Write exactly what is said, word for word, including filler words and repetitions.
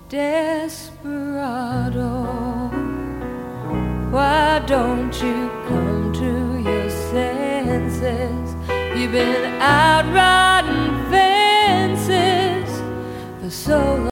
desperado. Why don't you come to your senses? You've been out riding fences for so long.